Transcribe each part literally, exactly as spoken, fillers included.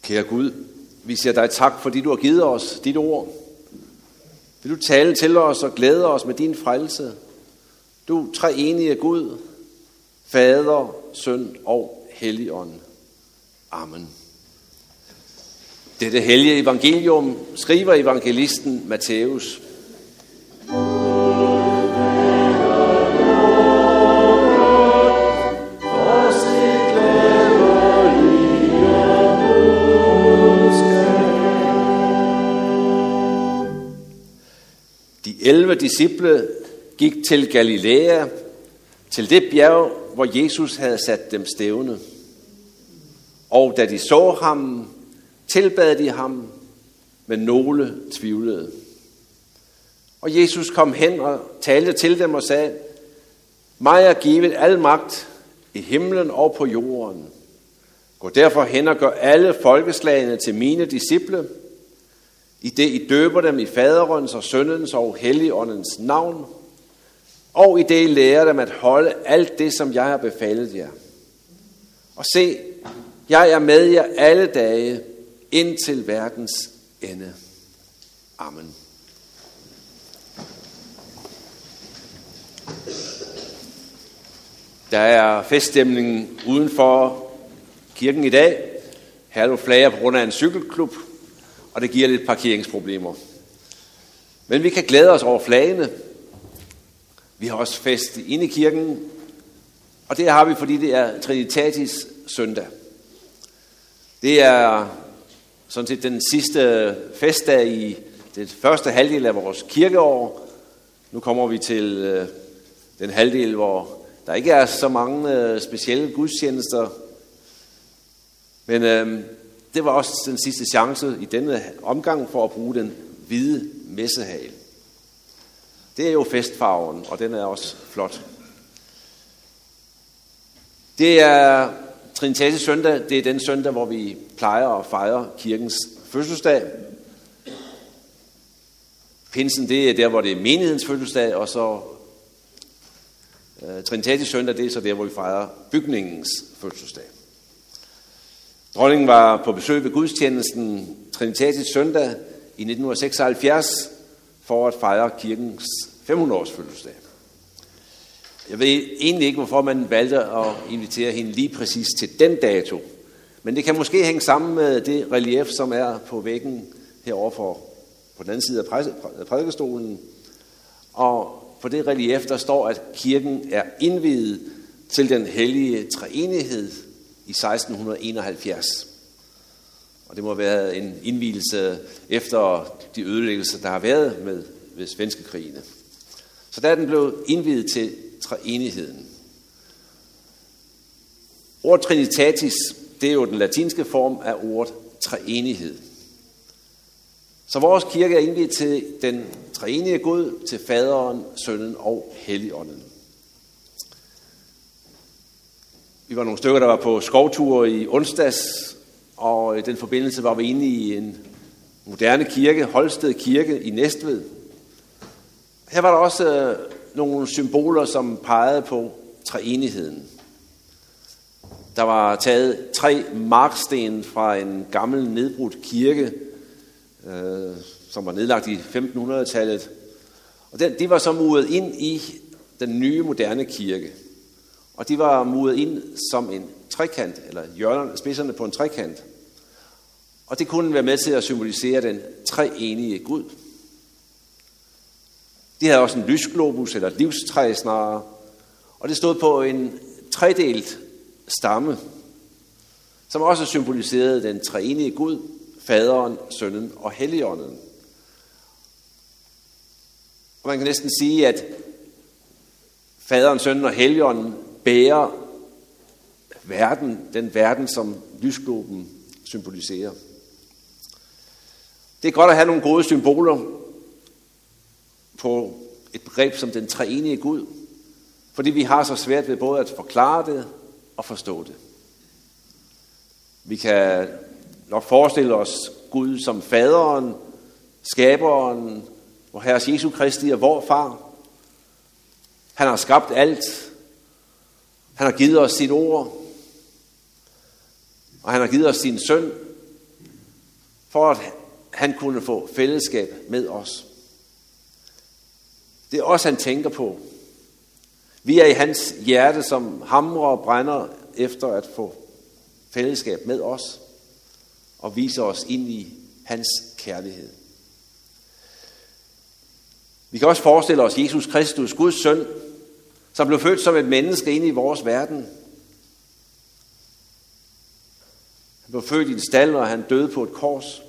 Kære Gud, vi siger dig tak, fordi du har givet os dit ord. Vil du tale til os og glæde os med din frelse? Du treenige Gud, Fader, Søn og Helligånd. Amen. Dette hellige evangelium skriver evangelisten Matthæus. De elleve disciple gik til Galilea, til det bjerg, hvor Jesus havde sat dem stævne. Og da de så ham, tilbad de ham, men nogle tvivlede. Og Jesus kom hen og talte til dem og sagde, mig er givet al magt i himlen og på jorden. Gå derfor hen og gør alle folkeslagene til mine disciple, i det I døber dem i faderens og sønnens og helligåndens navn, og i det I lærer dem at holde alt det, som jeg har befalet jer. Og se, jeg er med jer alle dage, indtil verdens ende. Amen. Der er feststemning uden for kirken i dag. Her er du flager på grund af en cykelklub, og det giver lidt parkeringsproblemer. Men vi kan glæde os over flagene. Vi har også fest inde i kirken, og det har vi, fordi det er Trinitatis søndag. Det er sådan set den sidste festdag i det første halvdel af vores kirkeår. Nu kommer vi til øh, den halvdel, hvor der ikke er så mange øh, specielle gudstjenester. Men øh, det var også den sidste chance i denne omgang for at bruge den hvide messehal. Det er jo festfarven, og den er også flot. Det er Trinitatis søndag, det er den søndag, hvor vi plejer at fejre kirkens fødselsdag. Pinsen, det er der, hvor det er menighedens fødselsdag, og så uh, Trinitatis søndag, det er så der, hvor vi fejrer bygningens fødselsdag. Dronningen var på besøg ved gudstjenesten Trinitatis søndag i nitten seksoghalvfjerds for at fejre kirkens fem hundrede års fødselsdag. Jeg ved egentlig ikke, hvorfor man valgte at invitere hende lige præcis til den dato. Men det kan måske hænge sammen med det relief, som er på væggen herovre for, på den anden side af prædikestolen. Og på det relief, der står, at kirken er indviet til den hellige treenighed i seksten enoghalvfjerds. Og det må være en indvielse efter de ødelæggelser, der har været med ved svenskekrigene. Så der er den blevet indviet til treenigheden. Ordet Trinitatis, det er jo den latinske form af ordet treenighed. Så vores kirke er indviet til den treenige Gud, til Faderen, Sønnen og Helligånden. Vi var nogle stykker, der var på skovtur i onsdags, og i den forbindelse var vi inde i en moderne kirke, Holsted Kirke i Næstved. Her var der også nogle symboler, som pegede på treenigheden. Der var taget tre marksten fra en gammel nedbrudt kirke, øh, som var nedlagt i femtenhundredetallet. Og den, de var så muret ind i den nye moderne kirke. Og de var muret ind som en trekant, eller hjørnerne, spidserne på en trekant. Og det kunne være med til at symbolisere den treenige Gud. De havde også en lysglobus, eller livstræ snarere, og det stod på en tredelt stamme, som også symboliserede den treenige Gud, Faderen, Sønnen og Helligånden. Og man kan næsten sige, at Faderen, Sønnen og Helligånden bærer verden, den verden, som lysgloben symboliserer. Det er godt at have nogle gode symboler på et begreb som den treenige Gud, fordi vi har så svært ved både at forklare det og forstå det. Vi kan nok forestille os Gud som faderen, skaberen, hvor Herres Jesu Kristi er vor far. Han har skabt alt. Han har givet os sit ord. Og han har givet os sin søn. for at han kunne få fællesskab med os. Det er os, han tænker på. Vi er i hans hjerte, som hamrer og brænder efter at få fællesskab med os og vise os ind i hans kærlighed. Vi kan også forestille os Jesus Kristus, Guds søn, som blev født som et menneske ind i vores verden. Han blev født i en stald, og han døde på et kors.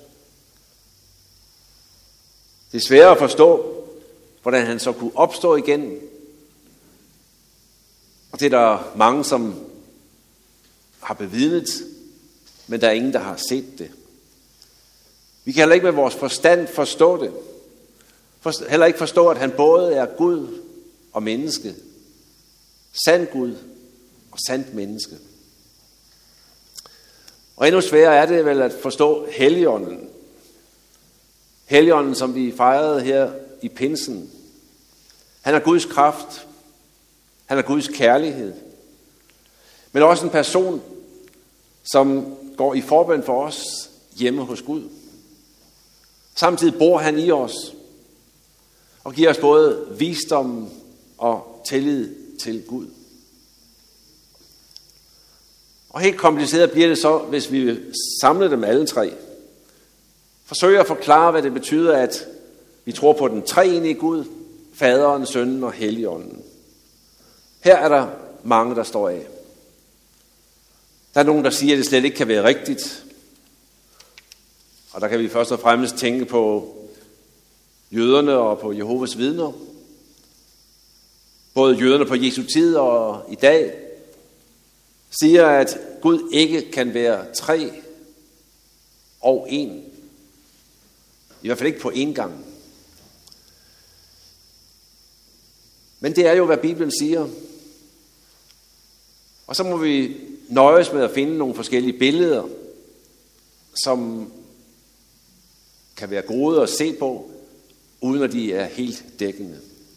Det er svært at forstå, hvordan han så kunne opstå igen. Og det er der mange, som har bevidnet, men der er ingen, der har set det. Vi kan heller ikke med vores forstand forstå det. For, heller ikke forstå, at han både er Gud og menneske. Sand Gud og sandt menneske. Og endnu sværere er det vel at forstå Helligånden. Helligånden, som vi fejrede her i pinsen. Han er Guds kraft. Han er Guds kærlighed. Men også en person, som går i forbøn for os hjemme hos Gud. Samtidig bor han i os og giver os både visdom og tillid til Gud. Og helt kompliceret bliver det så, hvis vi samler dem alle tre. Forsøger at forklare, hvad det betyder, at vi tror på den treenige Gud, Faderen, Sønnen og Helligånden. Her er der mange, der står af. Der er nogen, der siger, at det slet ikke kan være rigtigt. Og der kan vi først og fremmest tænke på jøderne og på Jehovas vidner. Både jøderne på Jesu tid og i dag siger, at Gud ikke kan være tre og en. I hvert fald ikke på én gang. Men det er jo, hvad Bibelen siger. Og så må vi nøjes med at finde nogle forskellige billeder, som kan være gode at se på, uden at de er helt dækkende.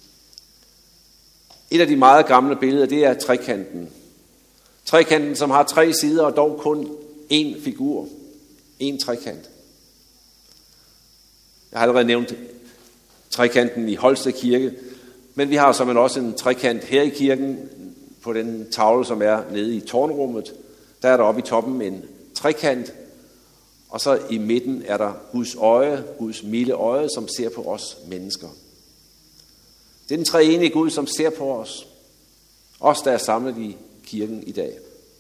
Et af de meget gamle billeder, det er trekanten. Trekanten, som har tre sider og dog kun én figur. En trekant. Jeg har allerede nævnt trekanten i Holsted Kirke, men vi har som en også en trekant her i kirken, på den tavle, som er nede i tårnrummet. Der er der oppe i toppen en trekant, og så i midten er der Guds øje, Guds milde øje, som ser på os mennesker. Det er den treenige Gud, som ser på os. Os, der er samlet i kirken i dag.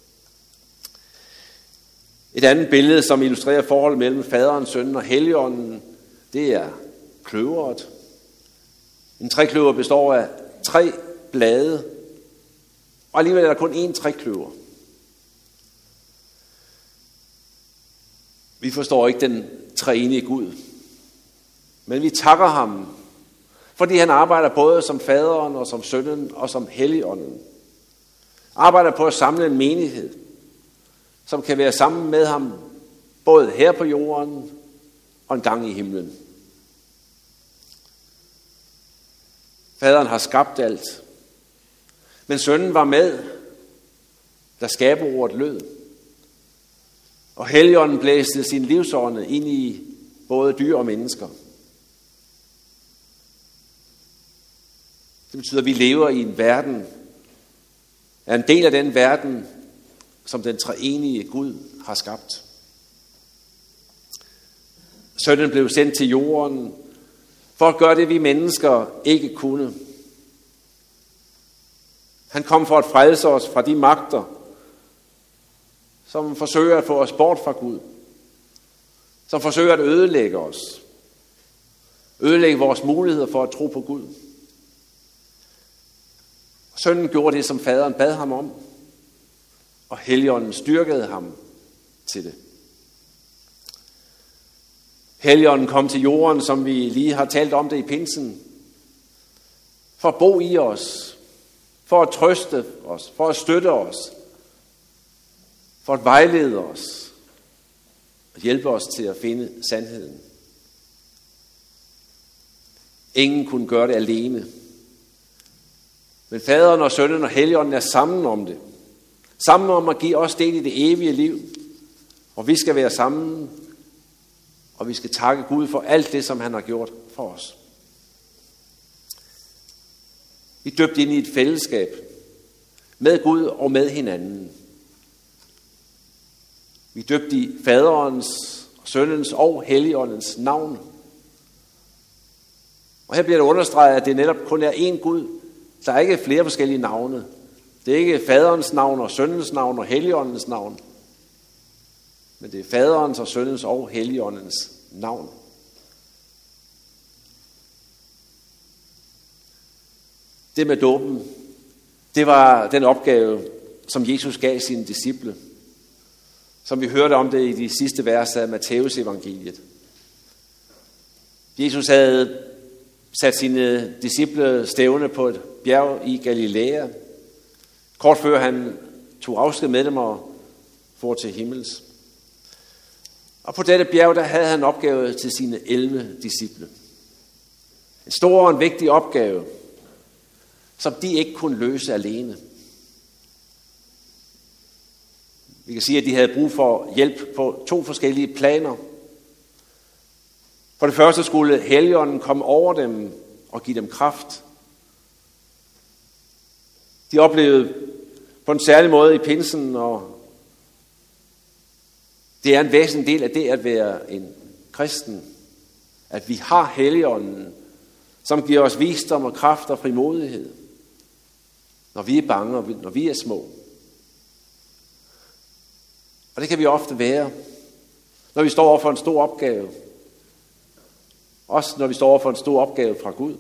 Et andet billede, som illustrerer forholdet mellem Faderen, Sønnen og Helligånden, det er kløveret. En trekløver består af tre blade, og alligevel er der kun én trekløver. Vi forstår ikke den treenige Gud, men vi takker ham, fordi han arbejder både som Faderen og som Sønnen og som Helligånden. Arbejder på at samle en menighed, som kan være sammen med ham både her på jorden og en gang i himlen. Faderen har skabt alt, men Sønnen var med, da skaberordet lød. Og Helligånden blæste sin livsånde ind i både dyr og mennesker. Det betyder, at vi lever i en verden, er en del af den verden, som den treenige Gud har skabt. Sønnen blev sendt til jorden for at gøre det, vi mennesker ikke kunne. Han kom for at frelse os fra de magter, som forsøger at få os bort fra Gud. Som forsøger at ødelægge os. Ødelægge vores muligheder for at tro på Gud. Sønnen gjorde det, som Faderen bad ham om, og Helligånden styrkede ham til det. Helligånden kom til jorden, som vi lige har talt om det i pinsen, for at bo i os, for at trøste os, for at støtte os, for at vejlede os og hjælpe os til at finde sandheden. Ingen kunne gøre det alene. Men Faderen og Sønnen og Helligånden er sammen om det. Sammen om at give os del i det evige liv. Og vi skal være sammen og vi skal takke Gud for alt det, som han har gjort for os. Vi er døbt ind i et fællesskab med Gud og med hinanden. Vi er døbt i Faderens, Sønnens og Helligåndens navn. Og her bliver det understreget, at det netop kun er én Gud. Der er ikke flere forskellige navne. Det er ikke Faderens navn og Sønnens navn og Helligåndens navn. Men det er Faderens og Sønnens og Helligåndens navn. Det med dåben, det var den opgave, som Jesus gav sine disciple. Som vi hørte om det i de sidste vers af Matteus evangeliet. Jesus havde sat sine disciple stævne på et bjerg i Galilea, kort før han tog afsked med dem og for til himmels. Og på dette bjerg, der havde han opgave til sine elleve disciple. En stor og en vigtig opgave, som de ikke kunne løse alene. Vi kan sige, at de havde brug for hjælp på to forskellige planer. For det første skulle Helligånden komme over dem og give dem kraft. De oplevede på en særlig måde i pinsen, og det er en væsentlig del af det at være en kristen, at vi har Helligånden, som giver os visdom og kraft og frimodighed, når vi er bange og når vi er små. Og det kan vi ofte være, når vi står over for en stor opgave. Også når vi står over for en stor opgave fra Gud.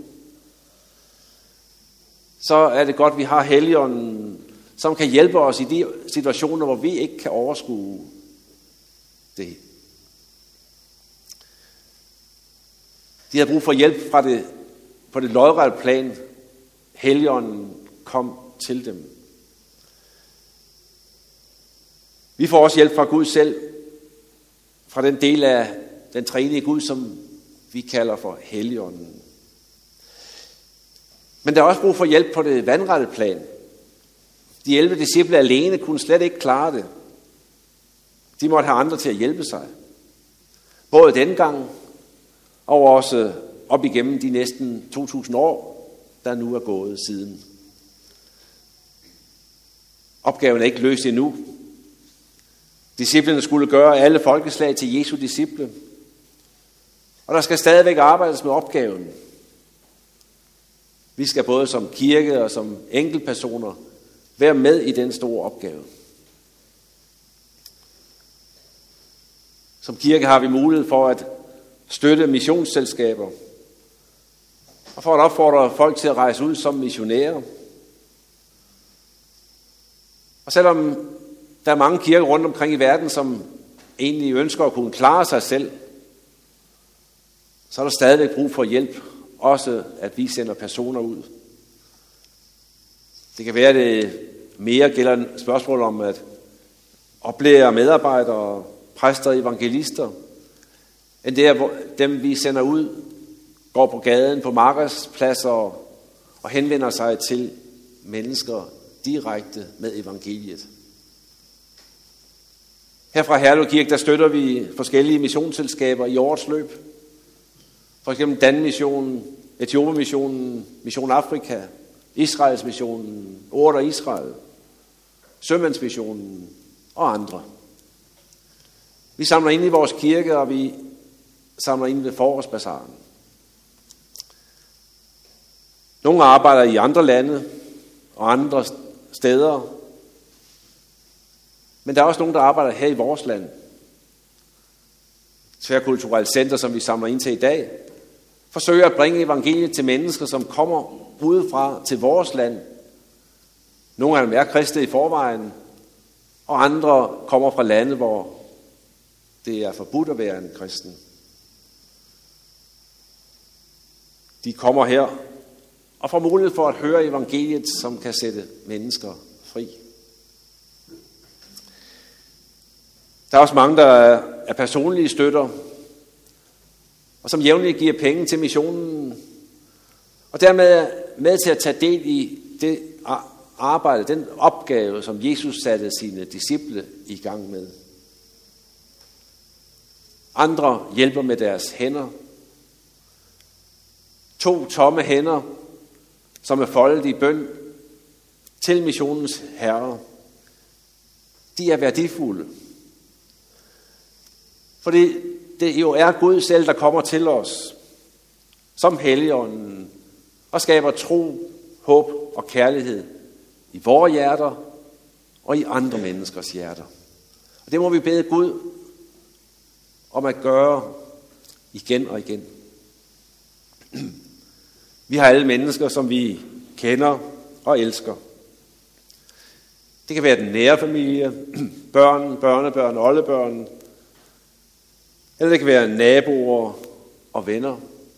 Så er det godt, at vi har Helligånden, som kan hjælpe os i de situationer, hvor vi ikke kan overskue det. De har brug for hjælp fra det, på det lodrette plan. Helligånden kom til dem. Vi får også hjælp fra Gud selv, fra den del af den treenige Gud, som vi kalder for Helligånden. Men der er også brug for hjælp på det vandrette plan. De elleve disciple alene kunne slet ikke klare det. De måtte have andre til at hjælpe sig. Både dengang og også op igennem de næsten to tusind år, der nu er gået siden. Opgaven er ikke løst endnu. Disciplene skulle gøre alle folkeslag til Jesu disciple. Og der skal stadigvæk arbejdes med opgaven. Vi skal både som kirke og som enkeltpersoner være med i den store opgave. Som kirke har vi mulighed for at støtte missionsselskaber og for at opfordre folk til at rejse ud som missionærer. Og selvom der er mange kirker rundt omkring i verden, som egentlig ønsker at kunne klare sig selv, så er der stadigvæk brug for hjælp, også at vi sender personer ud. Det kan være, at det mere gælder et spørgsmål om at oplære medarbejdere, præster og evangelister, end det er, hvor dem vi sender ud, går på gaden, på markedspladser og henvender sig til mennesker direkte med evangeliet. Her fra Herlev Kirke, der støtter vi forskellige missionsselskaber i årets løb. For eksempel Dan-missionen, Etiopien-missionen, Mission Afrika, Israels-missionen, Order Israel, Sømandsmissionen og andre. Vi samler ind i vores kirke, og vi samler ind ved forårsbasaren. Nogle arbejder i andre lande og andre steder, men der er også nogen, der arbejder her i vores land. Tværkulturelt Center, som vi samler ind til i dag, forsøger at bringe evangeliet til mennesker, som kommer udefra til vores land. Nogle af dem er kristne i forvejen, og andre kommer fra lande, hvor det er forbudt at være en kristen. De kommer her og får mulighed for at høre evangeliet, som kan sætte mennesker fri. Der er også mange, der er personlige støtter, og som jævnligt giver penge til missionen, og dermed med til at tage del i det arbejde, den opgave, som Jesus satte sine disciple i gang med. Andre hjælper med deres hænder. To tomme hænder, som er foldet i bøn til missionens herre. De er værdifulde. Fordi det jo er Gud selv, der kommer til os som Helligånden og skaber tro, håb og kærlighed i vores hjerter og i andre menneskers hjerter. Og det må vi bede Gud om at gøre igen og igen. Vi har alle mennesker, som vi kender og elsker. Det kan være den nære familie, børn, børnebørn, oldebørn, eller det kan være naboer og venner.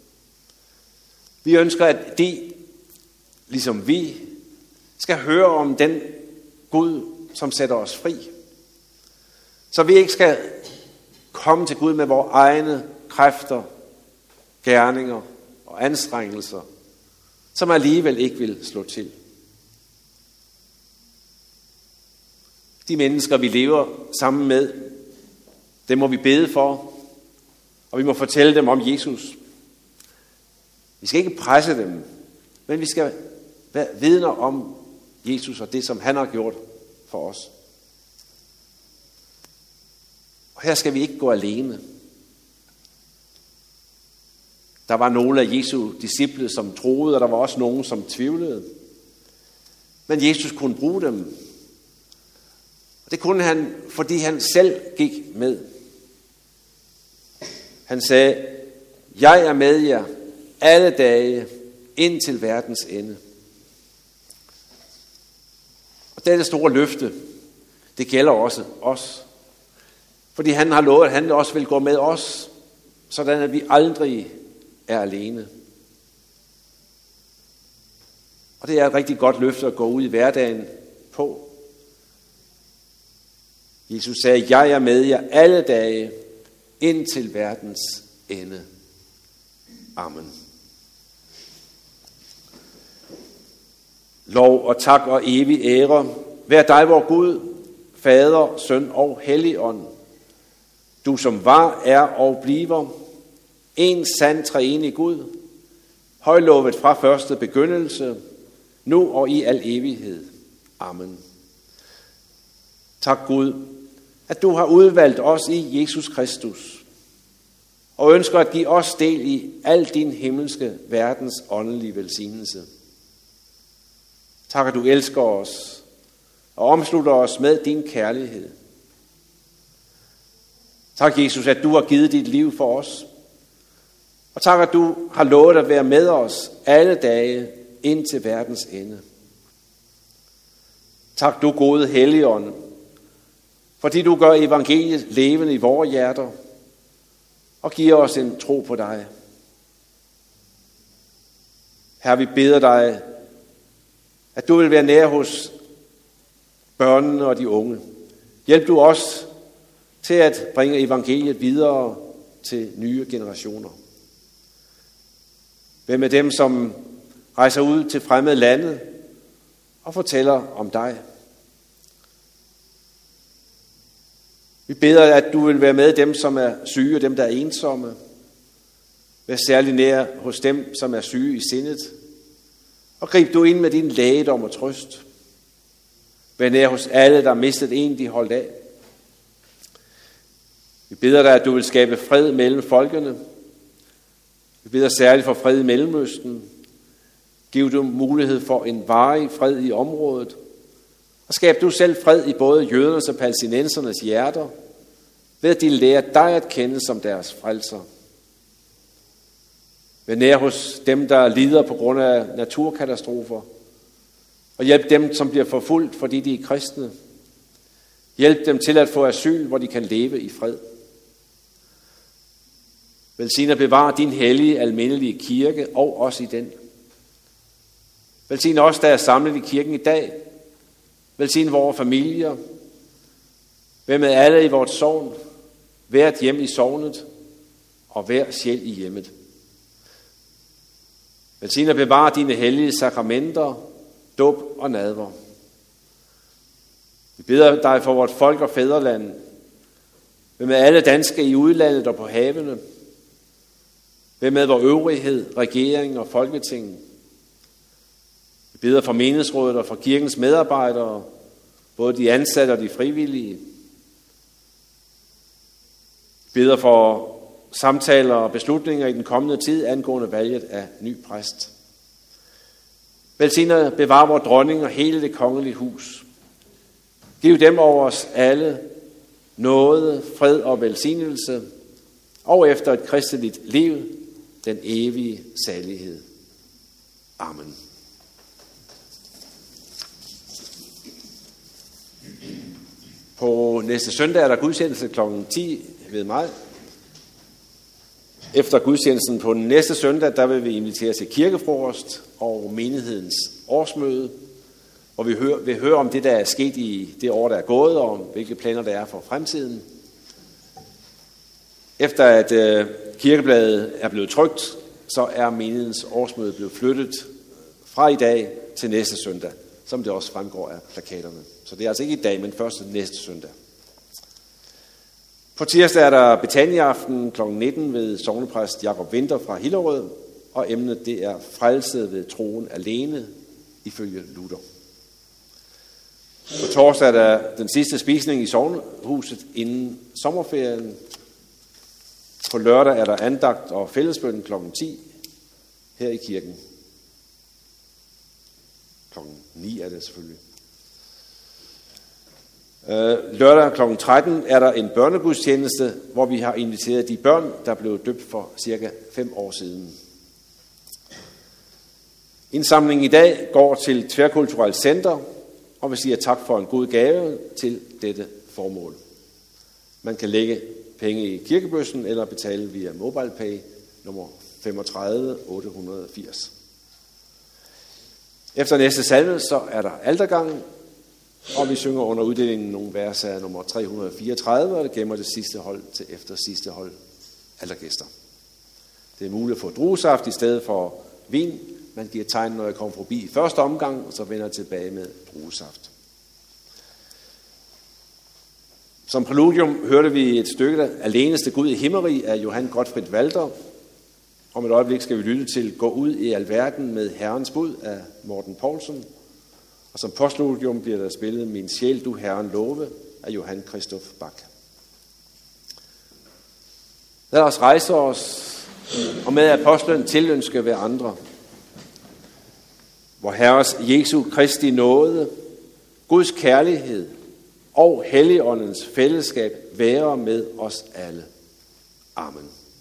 Vi ønsker, at de, ligesom vi, skal høre om den Gud, som sætter os fri. Så vi ikke skal komme til Gud med vores egne kræfter, gerninger og anstrengelser, som alligevel ikke vil slå til. De mennesker, vi lever sammen med, dem må vi bede for, og vi må fortælle dem om Jesus. Vi skal ikke presse dem, men vi skal være vidner om Jesus og det, som han har gjort for os. Og her skal vi ikke gå alene. Der var nogle af Jesu disciple, som troede, og der var også nogen, som tvivlede. Men Jesus kunne bruge dem. Og det kunne han, fordi han selv gik med. Han sagde, jeg er med jer alle dage ind til verdens ende. Og dette store løfte, det gælder også os. Fordi han har lovet, at han også vil gå med os, sådan at vi aldrig er alene. Og det er et rigtig godt løfte at gå ud i hverdagen på. Jesus sagde, jeg er med jer alle dage ind til verdens ende. Amen. Lov og tak og evig ære vær dig, vor Gud, Fader, Søn og Helligånd. Du som var, er og bliver en sand treenig Gud, højlovet fra første begyndelse, nu og i al evighed. Amen. Tak Gud, at du har udvalgt os i Jesus Kristus, og ønsker at give os del i al din himmelske verdens åndelige velsignelse. Tak, at du elsker os og omslutter os med din kærlighed. Tak, Jesus, at du har givet dit liv for os. Og tak, at du har lovet at være med os alle dage ind til verdens ende. Tak, du gode Helligånd, fordi du gør evangeliet levende i vores hjerter og giver os en tro på dig. Herre, vi beder dig, at du vil være nær hos børnene og de unge. Hjælp du os til at bringe evangeliet videre til nye generationer. Vær med dem, som rejser ud til fremmede lande og fortæller om dig. Vi beder, at du vil være med dem, som er syge, og dem, der er ensomme. Vær særlig nær hos dem, som er syge i sindet. Og grib du ind med din lægedom og trøst. Vær nær hos alle, der har mistet en, de holdt af. Vi beder dig, at du vil skabe fred mellem folkene. Vi beder særligt for fred i Mellemøsten. Giv du mulighed for en varig fred i området. Og skab du selv fred i både jødernes og palæstinensernes hjerter, ved at de lærer dig at kende som deres frelser. Vær nær hos dem, der lider på grund af naturkatastrofer, og hjælp dem, som bliver forfulgt, fordi de er kristne. Hjælp dem til at få asyl, hvor de kan leve i fred. Velsign og bevar din hellige, almindelige kirke, og også i den. Velsign os, der er samlet i kirken i dag. Velsign vores familier. Vær med alle i vores sogn. Hvert hjem i sognet, og hver sjæl i hjemmet. Velsign og bevar dine hellige sakramenter, dåb og nadver. Vi beder dig for vort folk og fædreland. Hvem med alle danske i udlandet og på havene? Hvem med vor øvrighed, regering og folketing? Vi beder for menighedsrådet og for kirkens medarbejdere, både de ansatte og de frivillige. Vi beder for samtaler og beslutninger i den kommende tid angående valget af ny præst. Velsigner bevar vor dronning og hele det kongelige hus. Giv dem over os alle nåde, fred og velsignelse, og efter et kristeligt liv, den evige salighed. Amen. På næste søndag er der gudstjeneste klokken ti ved mig. Efter gudstjenesten på den næste søndag, der vil vi invitere til kirkefrokost og menighedens årsmøde, og vi hører, vil høre om det, der er sket i det år, der er gået, og om hvilke planer der er for fremtiden. Efter at øh, kirkebladet er blevet trykt, så er menighedens årsmøde blevet flyttet fra i dag til næste søndag, som det også fremgår af plakaterne. Så det er altså ikke i dag, men først næste søndag. På tirsdag er der Betania-aften klokken nitten ved sognepræst Jakob Winter fra Hillerød, og emnet det er frelse ved troen alene, ifølge Luther. På torsdag er der den sidste spisning i sognehuset inden sommerferien. På lørdag er der andagt og fællesbøn klokken ti her i kirken. Klokken ni er det selvfølgelig. Lørdag klokken tretten er der en børnegudstjeneste, hvor vi har inviteret de børn, der blev døbt for cirka fem år siden. Indsamlingen i dag går til Tværkulturelt Center, og vi siger tak for en god gave til dette formål. Man kan lægge penge i kirkebøssen eller betale via MobilePay nummer femogtredive otte hundrede og firs. Efter næste salme, så er der altergang, og vi synger under uddelingen nogle vers af nummer tre hundrede og fireogtredive, og det gemmer det sidste hold til efter sidste hold altergæster. Det er muligt at få druesaft i stedet for vin. Man giver tegn, når jeg kommer forbi i første omgang, og så vender jeg tilbage med druesaft. Som præludium hørte vi et stykke af Aleneste Gud i Himmerig af Johann Gottfried Walther. Om et øjeblik skal vi lytte til Gå ud i alverden med Herrens bud af Morten Poulsen. Og som postludium bliver der spillet Min sjæl, du Herren love af Johann Christoph Bach. Lad os rejse os og med apostlen tilønske hver andre. Vor Herres Jesu Kristi nåde, Guds kærlighed og Helligåndens fællesskab være med os alle. Amen.